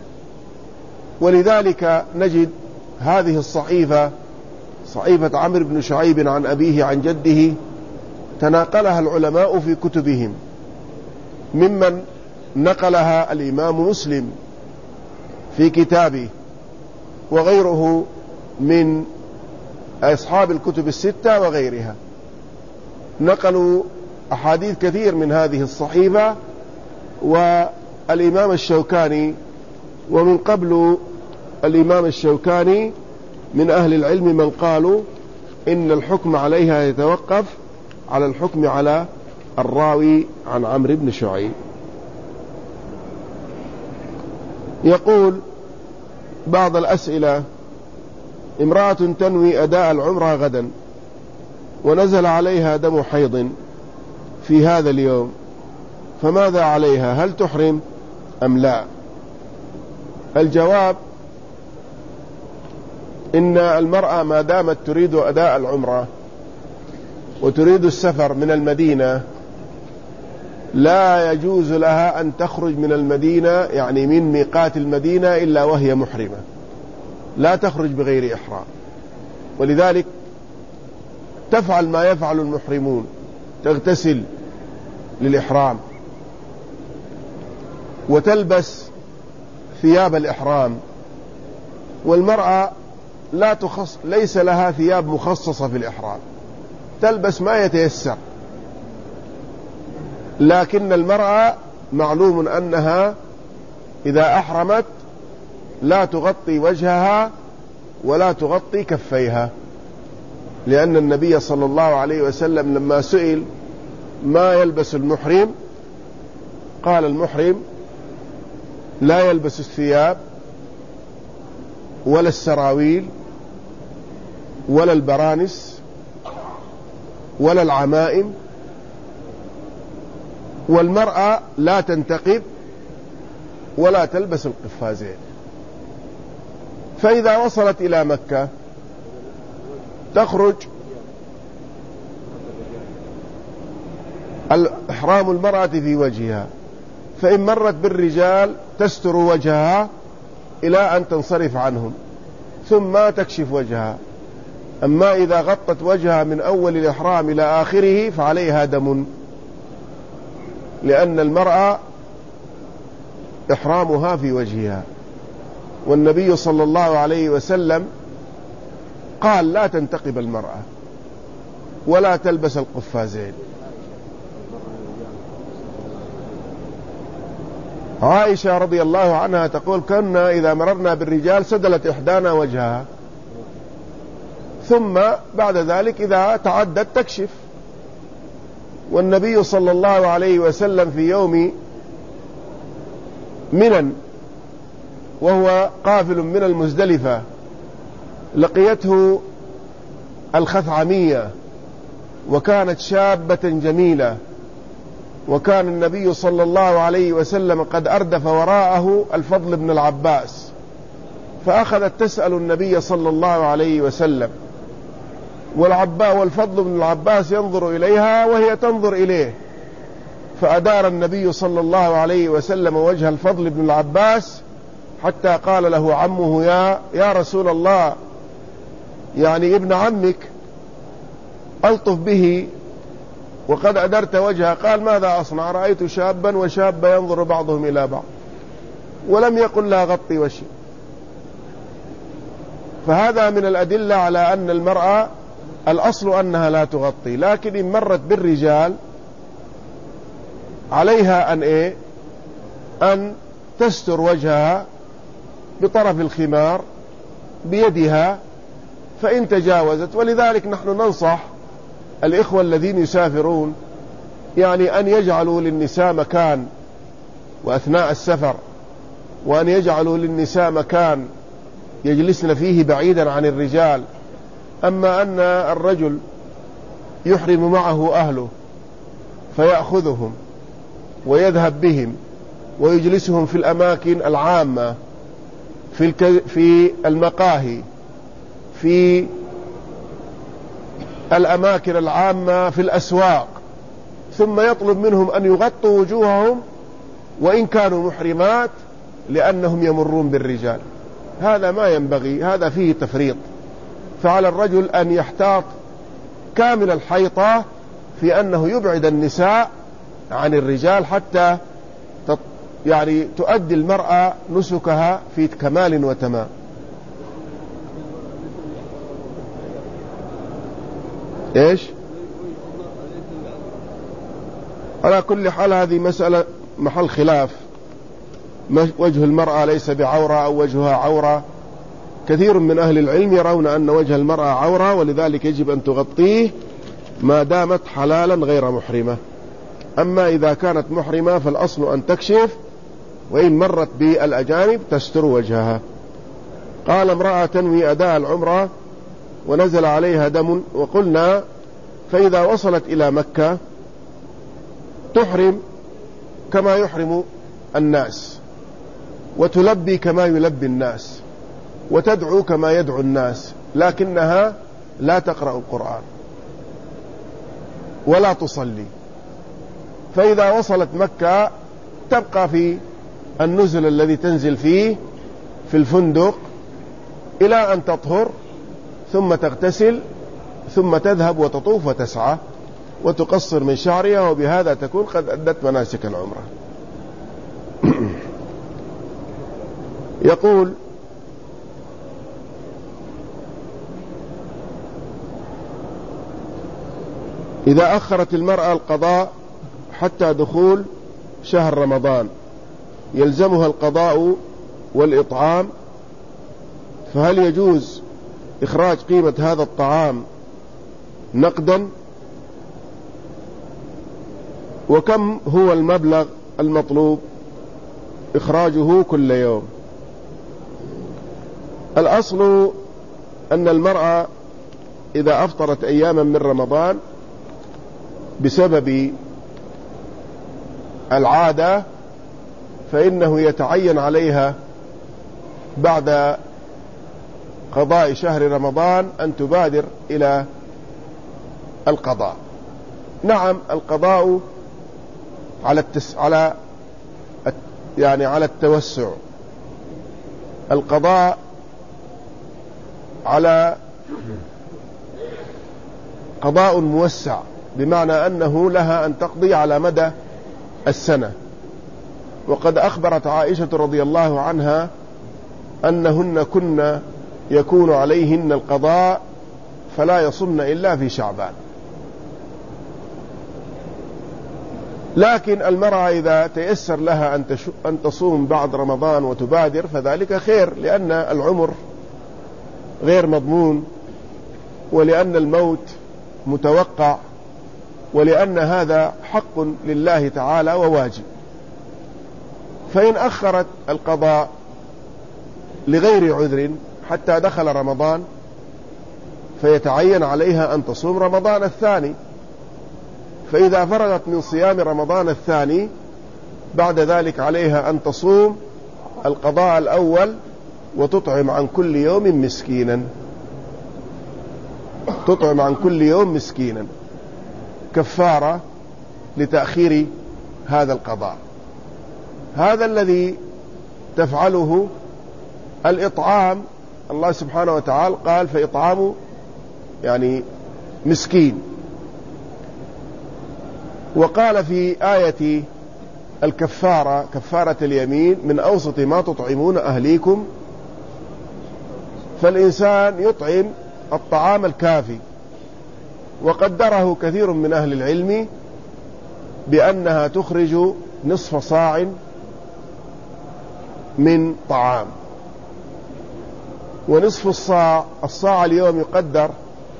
ولذلك نجد هذه الصحيفة، صحيفة عمرو بن شعيب عن أبيه عن جده، تناقلها العلماء في كتبهم، ممن نقلها الإمام مسلم في كتابه، وغيره من أصحاب الكتب الستة وغيرها نقلوا أحاديث كثير من هذه الصحيفة. والإمام الشوكاني ومن قبل الإمام الشوكاني من أهل العلم من قالوا إن الحكم عليها يتوقف على الحكم على الراوي عن عمرو بن شعيب. يقول بعض الأسئلة: امرأة تنوي أداء العمرة غدا ونزل عليها دم حيض في هذا اليوم، فماذا عليها؟ هل تحرم أم لا؟ الجواب: إن المرأة ما دامت تريد أداء العمرة وتريد السفر من المدينة لا يجوز لها أن تخرج من المدينة، يعني من ميقات المدينة، إلا وهي محرمة، لا تخرج بغير إحرام. ولذلك تفعل ما يفعل المحرمون، تغتسل للإحرام وتلبس ثياب الإحرام. والمرأة ليس لها ثياب مخصصة في الإحرام، تلبس ما يتيسر. لكن المرأة معلوم أنها إذا أحرمت لا تغطي وجهها ولا تغطي كفيها، لأن النبي صلى الله عليه وسلم لما سئل ما يلبس المحرم قال: المحرم لا يلبس الثياب ولا السراويل ولا البرانس ولا العمائم، والمرأة لا تنتقب ولا تلبس القفازين. فإذا وصلت إلى مكة تخرج إحرام المرأة في وجهها، فإن مرت بالرجال تستر وجهها إلى أن تنصرف عنهم ثم تكشف وجهها. أما إذا غطت وجهها من أول الإحرام إلى آخره فعليها دم، لأن المرأة إحرامها في وجهها. والنبي صلى الله عليه وسلم قال: لا تنتقب المرأة ولا تلبس القفازين. عائشة رضي الله عنها تقول: كنا إذا مررنا بالرجال سدلت إحدانا وجهها، ثم بعد ذلك إذا تعدت تكشف. والنبي صلى الله عليه وسلم في يوم منى وهو قافل من المزدلفة لقيته الخثعمية، وكانت شابة جميلة وكان النبي صلى الله عليه وسلم قد أردف وراءه الفضل بن العباس، فأخذت تسأل النبي صلى الله عليه وسلم، والفضل بن العباس ينظر إليها وهي تنظر إليه، فأدار النبي صلى الله عليه وسلم وجه الفضل بن العباس حتى قال له عمه يا رسول الله، يعني ابن عمك ألطف به وقد أدرت وجهه. قال ماذا أصنع؟ رأيت شابا وشابة ينظر بعضهم إلى بعض، ولم يقل لا غطي وشي. فهذا من الأدلة على أن المرأة الأصل أنها لا تغطي، لكن إن مرت بالرجال عليها أن تستر وجهها بطرف الخمار بيدها فإن تجاوزت. ولذلك نحن ننصح الإخوة الذين يسافرون يعني أن يجعلوا للنساء مكان وأثناء السفر، وأن يجعلوا للنساء مكان يجلسن فيه بعيدا عن الرجال. أما أن الرجل يحرم معه أهله فيأخذهم ويذهب بهم ويجلسهم في الأماكن العامة، في المقاهي، في الأماكن العامة، في الأسواق، ثم يطلب منهم أن يغطوا وجوههم وإن كانوا محرمات لأنهم يمرون بالرجال. هذا ما ينبغي، هذا فيه تفريط. فعلى الرجل أن يحتاط كامل الحيطة في أنه يبعد النساء عن الرجال حتى يعني تؤدي المرأة نسكها في كمال وتمام. إيش؟ على كل حال هذه مسألة محل خلاف. وجه المرأة ليس بعورة أو وجهها عورة. كثير من أهل العلم يرون أن وجه المرأة عورة، ولذلك يجب أن تغطيه ما دامت حلالا غير محرمة. أما إذا كانت محرمة فالأصل أن تكشف، وإن مرت بالأجانب تستر وجهها. قال امرأة تنوي أداء العمرة ونزل عليها دم، وقلنا فإذا وصلت إلى مكة تحرم كما يحرم الناس، وتلبي كما يلبي الناس، وتدعو كما يدعو الناس، لكنها لا تقرأ القرآن ولا تصلي. فإذا وصلت مكة تبقى في النزل الذي تنزل فيه في الفندق إلى أن تطهر، ثم تغتسل، ثم تذهب وتطوف وتسعى وتقصر من شعرها، وبهذا تكون قد أدت مناسك العمرة. يقول إذا أخرت المرأة القضاء حتى دخول شهر رمضان يلزمها القضاء والإطعام، فهل يجوز إخراج قيمة هذا الطعام نقدا؟ وكم هو المبلغ المطلوب إخراجه كل يوم؟ الأصل أن المرأة إذا أفطرت أياما من رمضان بسبب العادة فإنه يتعين عليها بعد قضاء شهر رمضان أن تبادر إلى القضاء. نعم، القضاء على التوسع، القضاء على قضاء موسع، بمعنى أنه لها أن تقضي على مدى السنة. وقد أخبرت عائشة رضي الله عنها أنهن كن يكون عليهن القضاء فلا يصمن إلا في شعبان. لكن المرأة إذا تيسر لها أن تصوم بعد رمضان وتبادر فذلك خير، لأن العمر غير مضمون، ولأن الموت متوقع، ولأن هذا حق لله تعالى وواجب. فإن أخرت القضاء لغير عذر حتى دخل رمضان فيتعين عليها أن تصوم رمضان الثاني، فإذا فرغت من صيام رمضان الثاني بعد ذلك عليها أن تصوم القضاء الأول وتطعم عن كل يوم مسكينا، تطعم عن كل يوم مسكينا كفارة لتأخير هذا القضاء. هذا الذي تفعله الإطعام. الله سبحانه وتعالى قال فإطعام يعني مسكين، وقال في آية الكفارة كفارة اليمين من أوسط ما تطعمون أهليكم، فالإنسان يطعم الطعام الكافي، وقدره كثير من أهل العلم بأنها تخرج نصف صاع من طعام، ونصف الصاع اليوم يقدر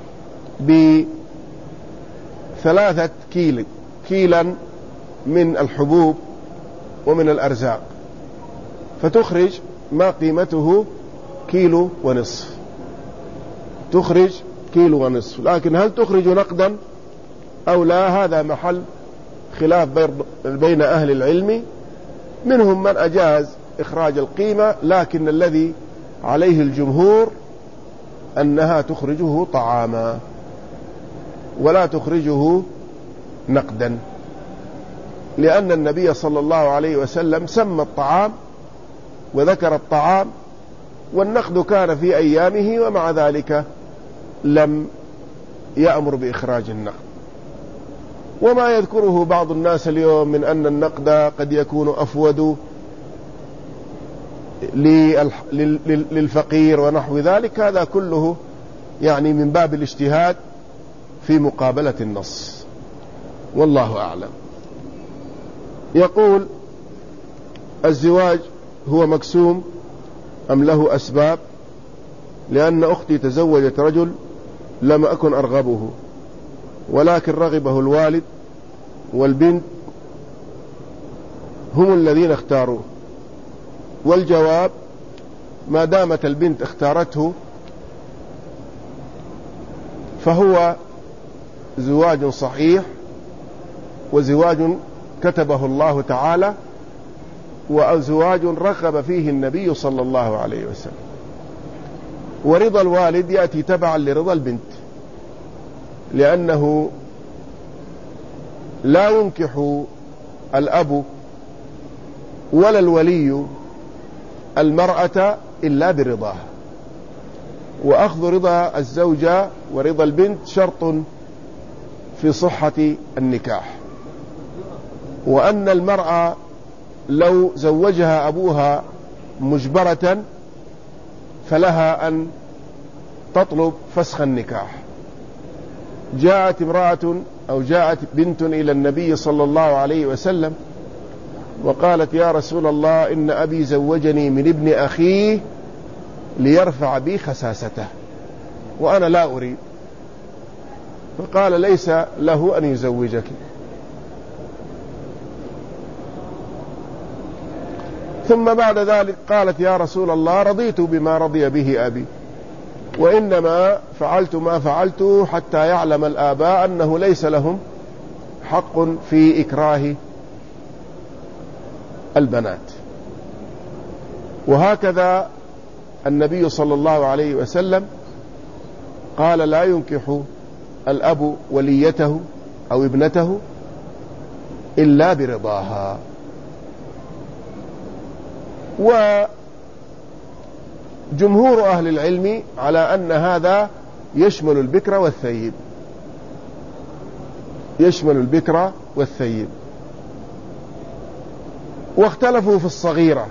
ب3 كيلا من الحبوب ومن الأرزاق، فتخرج ما قيمته 1.5 كيلو، تخرج 1.5 كيلو. لكن هل تخرج نقدا أو لا؟ هذا محل خلاف بين أهل العلم. منهم من أجاز إخراج القيمة، لكن الذي عليه الجمهور أنها تخرجه طعاما ولا تخرجه نقدا، لأن النبي صلى الله عليه وسلم سمى الطعام وذكر الطعام، والنقد كان في أيامه، ومع ذلك لم يأمر بإخراج النقد. وما يذكره بعض الناس اليوم من أن النقد قد يكون أفود للفقير ونحو ذلك، هذا كله يعني من باب الاجتهاد في مقابلة النص، والله أعلم. يقول: الزواج هو مقسوم أم له أسباب؟ لأن أختي تزوجت رجل لم أكن أرغبه، ولكن رغبه الوالد والبنت هم الذين اختاروه. والجواب: ما دامت البنت اختارته فهو زواج صحيح، وزواج كتبه الله تعالى، وزواج رغب فيه النبي صلى الله عليه وسلم. ورضا الوالد يأتي تبعا لرضا البنت، لأنه لا ينكح الأب ولا الولي المرأة إلا برضاها، وأخذ رضا الزوجة ورضا البنت شرط في صحة النكاح. وأن المرأة لو زوجها أبوها مجبرة فلها أن تطلب فسخ النكاح. جاءت امرأة أو جاءت بنت إلى النبي صلى الله عليه وسلم وقالت: يا رسول الله، إن أبي زوجني من ابن أخيه ليرفع بي خساسته وأنا لا أريد. فقال: ليس له أن يزوجك. ثم بعد ذلك قالت: يا رسول الله، رضيت بما رضي به أبي، وإنما فعلت ما فعلت حتى يعلم الآباء أنه ليس لهم حق في إكراه البنات. وهكذا النبي صلى الله عليه وسلم قال: لا ينكح الأب وليته أو ابنته إلا برضاها. وجمهور أهل العلم على أن هذا يشمل البكر والثيب، يشمل البكر والثيب. واختلفوا في الصغيرة،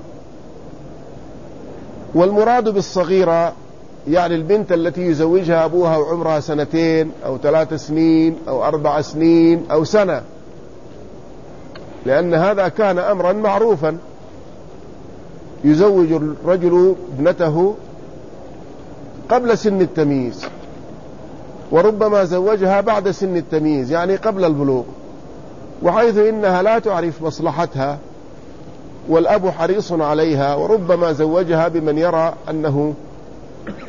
والمراد بالصغيرة يعني البنت التي يزوجها أبوها وعمرها 2 أو 3 سنين أو 4 سنين أو سنة، لأن هذا كان أمرا معروفا، يزوج الرجل ابنته قبل سن التمييز، وربما زوجها بعد سن التمييز يعني قبل البلوغ، وحيث إنها لا تعرف مصلحتها والأب حريص عليها، وربما زوجها بمن يرى أنه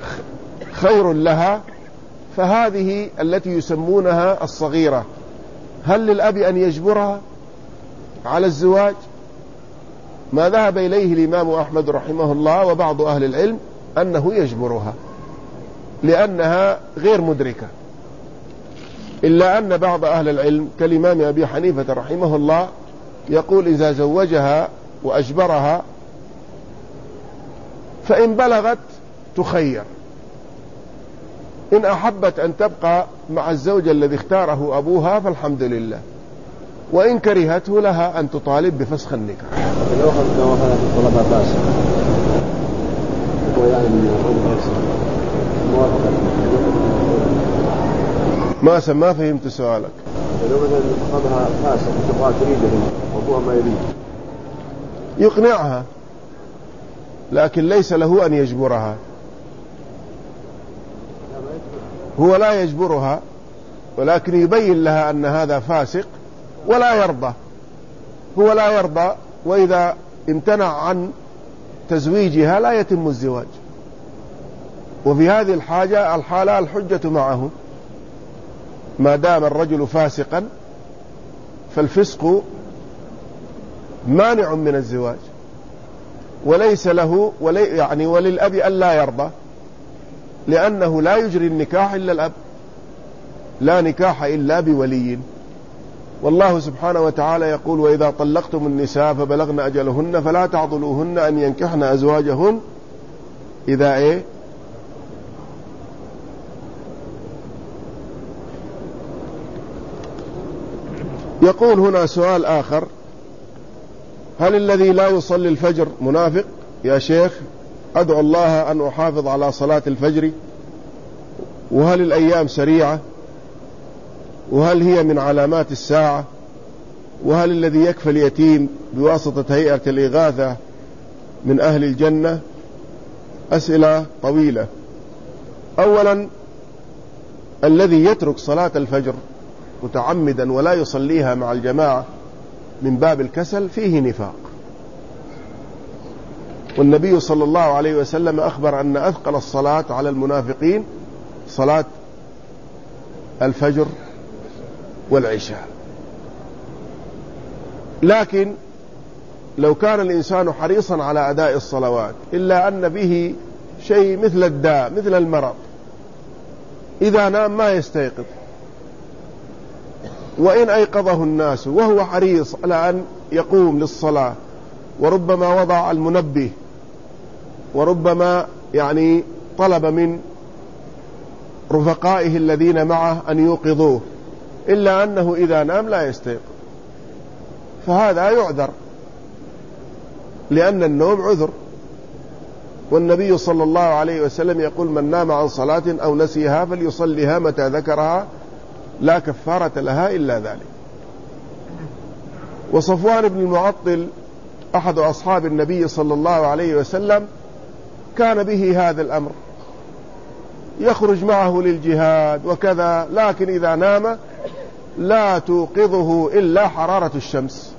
خير لها، فهذه التي يسمونها الصغيرة. هل للأب أن يجبرها على الزواج؟ ما ذهب إليه الإمام أحمد رحمه الله وبعض أهل العلم أنه يجبرها لأنها غير مدركة، إلا أن بعض أهل العلم كالإمام أبي حنيفة رحمه الله يقول إذا زوجها وأجبرها فإن بلغت تخير، إن أحبت أن تبقى مع الزوج الذي اختاره أبوها فالحمد لله، وإن كرهته لها أن تطالب بفسخ النكاح. لو أخذت طلبها فاسد ما فهمت سؤالك. لو مثلا أخذها فاسد تبغى تريده وأبوها ما يريد، يقنعها، لكن ليس له أن يجبرها. هو لا يجبرها، ولكن يبين لها أن هذا فاسق ولا يرضى. هو لا يرضى، وإذا امتنع عن تزويجها لا يتم الزواج. وفي هذه الحالة الحجة معه، ما دام الرجل فاسقا فالفسق مانع من الزواج، وليس له وللأب أن لا يرضى، لأنه لا يجري النكاح إلا الأب، لا نكاح إلا بولي. والله سبحانه وتعالى يقول وإذا طلقتم النساء فبلغن أجلهن فلا تعضلوهن أن ينكحن أزواجهن إذا يقول هنا سؤال آخر: هل الذي لا يصلي الفجر منافق؟ يا شيخ أدعو الله أن أحافظ على صلاة الفجر، وهل الأيام سريعة؟ وهل هي من علامات الساعة؟ وهل الذي يكفل اليتيم بواسطة هيئة الإغاثة من أهل الجنة؟ أسئلة طويلة. أولا، الذي يترك صلاة الفجر متعمدا ولا يصليها مع الجماعة من باب الكسل فيه نفاق، والنبي صلى الله عليه وسلم أخبر أن أثقل الصلاة على المنافقين صلاة الفجر والعشاء. لكن لو كان الإنسان حريصا على أداء الصلوات إلا أن به شيء مثل الداء مثل المرض، إذا نام ما يستيقظ، وإن أيقظه الناس وهو حريص على أن يقوم للصلاة، وربما وضع المنبه، وربما طلب من رفقائه الذين معه أن يوقظوه، إلا أنه إذا نام لا يستيقظ، فهذا يعذر، لأن النوم عذر. والنبي صلى الله عليه وسلم يقول من نام عن صلاة أو نسيها فليصليها متى ذكرها لا كفارة لها إلا ذلك. وصفوان بن المعطل أحد أصحاب النبي صلى الله عليه وسلم كان به هذا الأمر، يخرج معه للجهاد وكذا، لكن إذا نام لا توقظه إلا حرارة الشمس،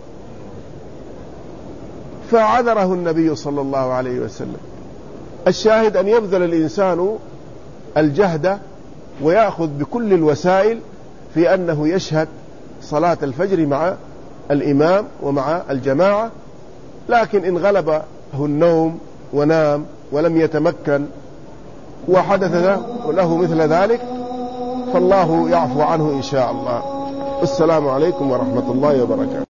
فعذره النبي صلى الله عليه وسلم. الشاهد أن يبذل الإنسان الجهد ويأخذ بكل الوسائل في أنه يشهد صلاة الفجر مع الإمام ومع الجماعة، لكن إن غلبه النوم ونام ولم يتمكن وحدث له مثل ذلك فالله يعفو عنه إن شاء الله. السلام عليكم ورحمة الله وبركاته.